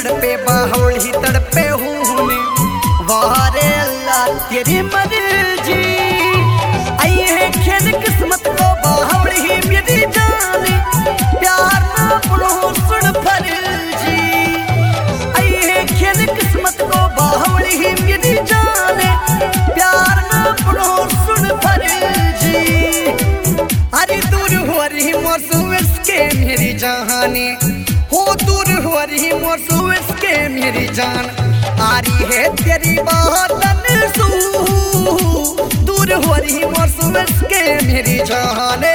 तड़पे बाहोड़ी तड़पे हूँ वारे अल्लाह तेरी मर्जी आई है खेल किस्मत को बाहोड़ी मेरी जाने प्यार ना पढ़ो सुन फर्जी आई है खेल किस्मत को बाहोड़ी मेरी जाने प्यार ना पढ़ो सुन फर्जी अरे दूर हो रही मौसम इसके मेरी जहानी हो दूर हो रही मौसम इसके मेरी जान आ रही है तेरी बात दूर हो रही मौसम इसके मेरी जाने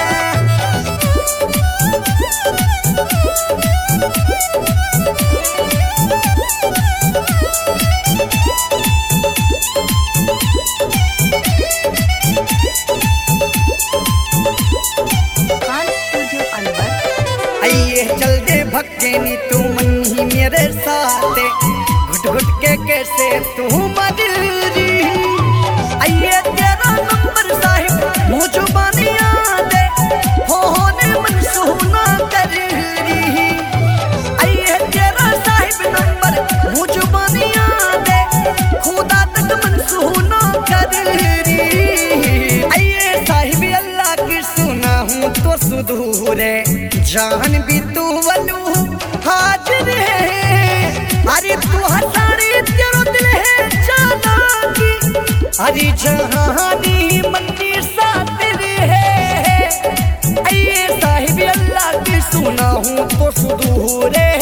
चल दे भक्के नी तू मन ही मेरे साथ घुट घुट के कैसे तू मदरी आइए तेरा नंबर साहिब मुझे बानिया दे होने मन सुना कर रही आइए तेरा साहिब नंबर मुझे बानिया दे खुदा तक मन सुना कर रही आइए साहिब अल्लाह की सुना हूँ तो सुदूर है जान भी तू वलू हाजिर है अरे तू हसानी तेरो दिल है जाना की अरे जहानी मंदी सातिर है आइए साहिब अल्लाह की सुना हूँ तो सुदूर है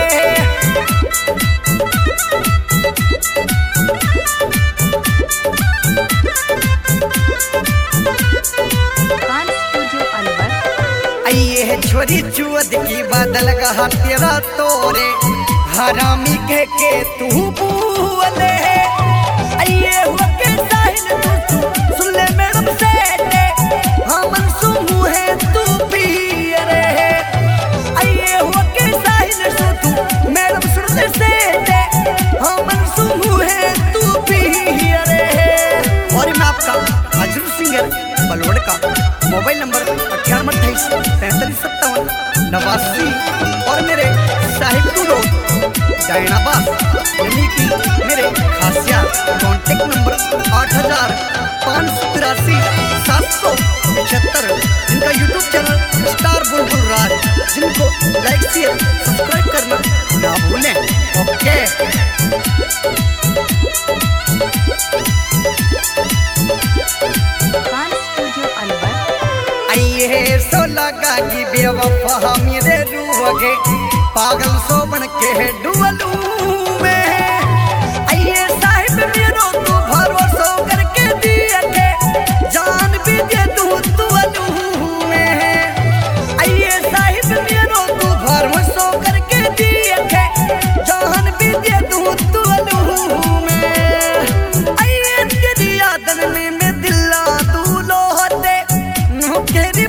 छोरी चुअद की बदल कहा तेरा तोरे हरामी कह के तू बोले आइए हुआ के साहिल तू सुन ले मैडम से हाँ मनसूमू है तू भी रे आइए हुआ के साहिल तू मैडम सुन ले से हाँ मनसूमू है तू भी रे और मैं आपका अजरू सिंगर बलवड़ का मोबाइल नंबर 9828-4357-89 और मेरे साहिब रोड डायनाबाद यानी कि मेरे खासिया कॉन्टेक्ट नंबर 8583-775 जिनका YouTube channel star Bulbul Raj जिनको लाइक शेयर सब्सक्राइब करना ना भूलें ओके सो लगा कि बेवफा मेरे रूह पागल सो बन के डुबलू में आइए साहिब मेरो तू भरोसा करके दिए थे जान भी दे तू तुअलू में आइए साहिब मेरो तू भरोसा करके दिए थे जान भी दे तू तुअलू में आइए तेरी यादन में मैं दिला तू लोहते तेरी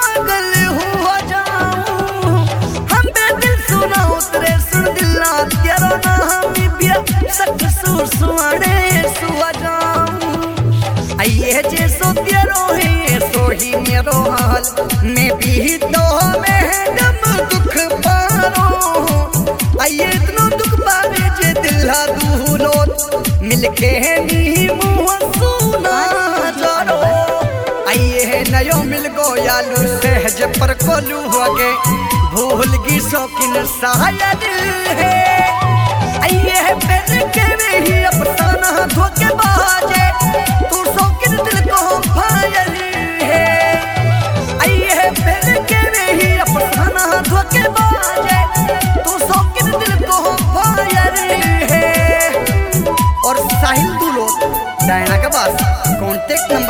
आइए जैसो तेरो है सो ही मेरो हाल मैं भी तो मैडम दुख पारो आइए इतना दुख पावे जे दिला दूलो मिलके नहीं मुँह सुना जारो आइए नयो मिल गो यालू सहज पर कोलू होगे भूल की शौकीन शायद है आइए पहले के नहीं अफसाना धोखे बाजे तू शौकीन दिल को फायर है आइए पहले के नहीं अफसाना धोखे बाजे तू शौकीन दिल को फायर है और साहिल दुलो डायना के पास कॉन्टेक्ट नंबर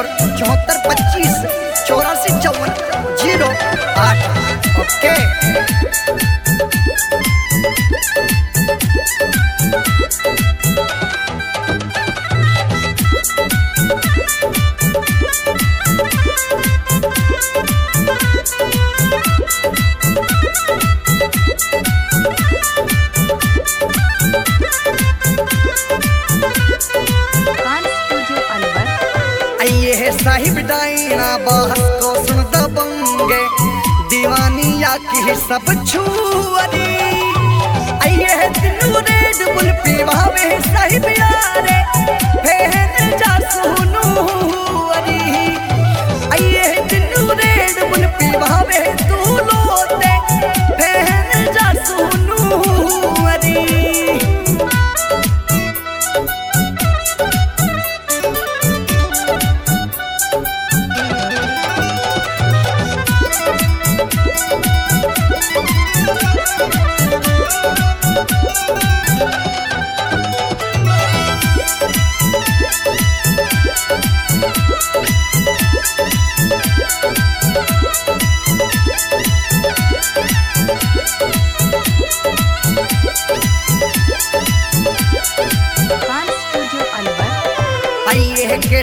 7425-8454-08 ओके साहिब डायना बाहर को सुन दबंगे दीवानी या की सब छुअरी आइए दिन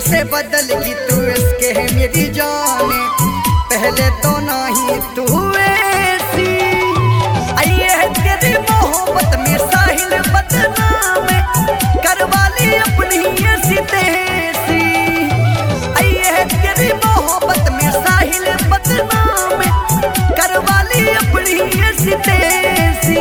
कैसे बदल गई तू इसके है मेरी जाने, पहले तो नहीं तू ऐसी। आइए है तेरी मोहब्बत में साहिल बदनाम, करवाली अपनी ऐसी तैसी। आइए है तेरी मोहब्बत में साहिल बदनाम, करवाली अपनी ऐसी तैसी।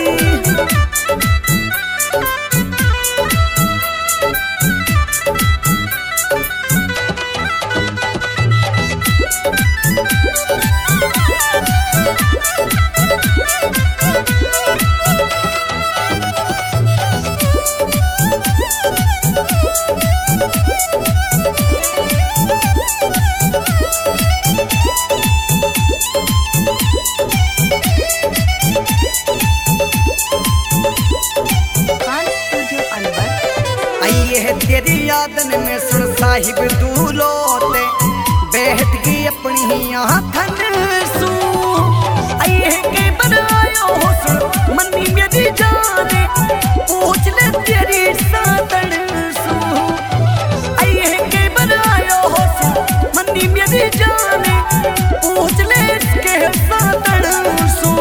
तेरी यादन में सुन साहिब दूलोते, बैठ गई अपनी हाथन सू। आइए के बनायो हो सुन मनी मेरी जाने, पूछ ले तेरी सातन सू। आइए के बनायो हो सुन मनी मेरी जाने, पूछ ले इसके सातन सू।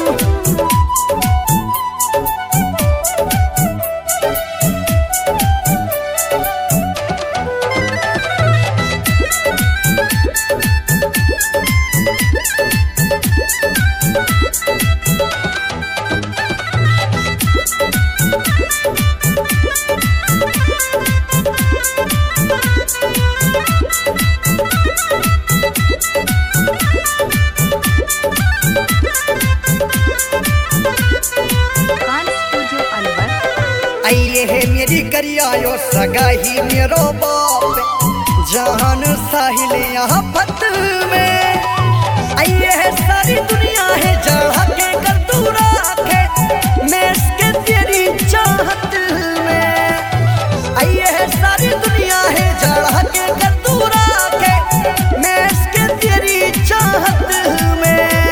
आइए है मेरी करियायो सगाही मेरो बाप, जहान साहिल यहाँ फत में। आइए है सारी दुनिया है जहाँ के कर तू राखे, मैं इसके तेरी चाहत में। आइए है सारी दुनिया है जहाँ के कर तू राखे, मैं इसके तेरी चाहत में।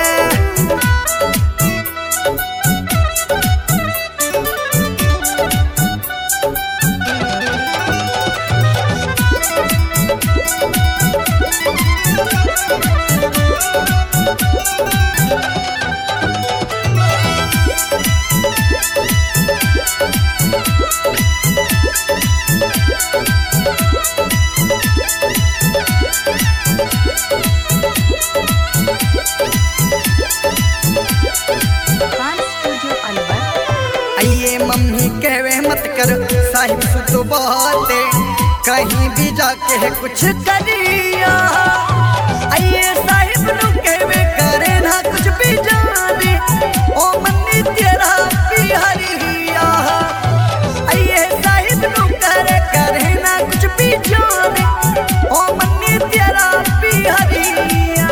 आइए मम्मी कहवे मत कर साहिब सुत बाते, कहीं भी जाके है कुछ करिया। आइए साहिब नु कहवे करे ना कुछ भी जाने, ओ मन्नी तेरा बिहारिया। आइए साहिब नु करे ना कुछ भी जाने, ओ मन्नी तेरा बिहारिया।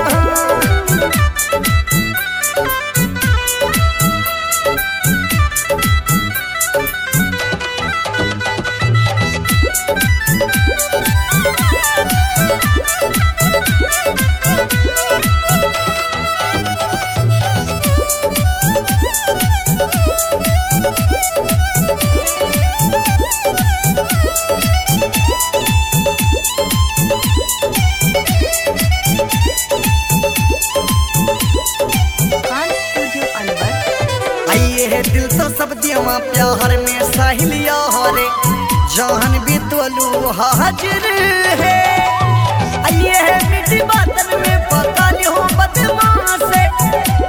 दिल तो सब दिया प्यार में साहिलिया रे, जान भी तोलू हाजिर है। आइए है मीठी बातन में पता नहीं हो बदमाश है,